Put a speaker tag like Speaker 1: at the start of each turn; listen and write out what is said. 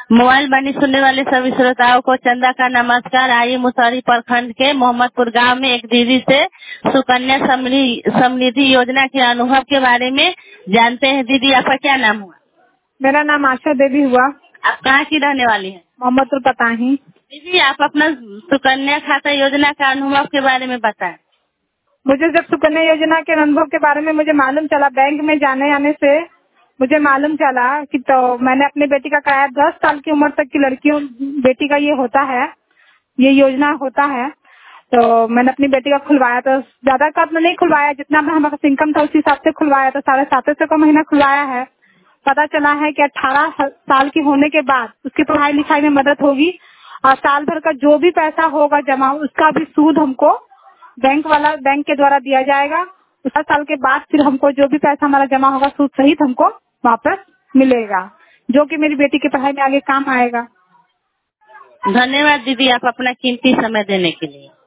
Speaker 1: Mobile वाणी सुनने वाले सभी श्रोताओं को चंदा का नमस्कार। आइए मुसहरी प्रखंड के मोहम्मदपुर गांव में एक दीदी से सुकन्या समृद्धि योजना के अनुभव के बारे में जानते हैं। दीदी, आपका क्या नाम हुआ?
Speaker 2: मेरा नाम आशा देवी हुआ।
Speaker 1: आप कहाँ की रहने वाली हैं?
Speaker 2: मोहम्मदपुर पताही।
Speaker 1: दीदी, आप अपना सुकन्या खाता योजना का अनुभव के बारे में बताएं।
Speaker 2: मुझे जब सुकन्या योजना के अनुभव के बारे में मुझे मालूम चला, बैंक में जाने आने से मुझे मालूम चला कि तो मैंने अपनी बेटी का कराया। 10 साल की उम्र तक की लड़कियों बेटी का ये होता है, ये योजना होता है। तो मैंने अपनी बेटी का खुलवाया। तो ज्यादा का तो नहीं खुलवाया, जितना हमारा इनकम था उसी हिसाब से खुलवाया। तो 750 का महीना खुलवाया है। पता चला है कि 18 साल की होने के बाद उसकी पढ़ाई लिखाई में मदद होगी और साल भर का जो भी पैसा होगा जमा, उसका भी सूद हमको बैंक के द्वारा दिया जाएगा। 7 साल के बाद फिर हमको जो भी पैसा हमारा जमा होगा सूद सहित हमको वापस मिलेगा, जो कि मेरी बेटी की पढ़ाई में आगे काम आएगा।
Speaker 1: धन्यवाद दीदी, आप अपना कीमती समय देने के लिए।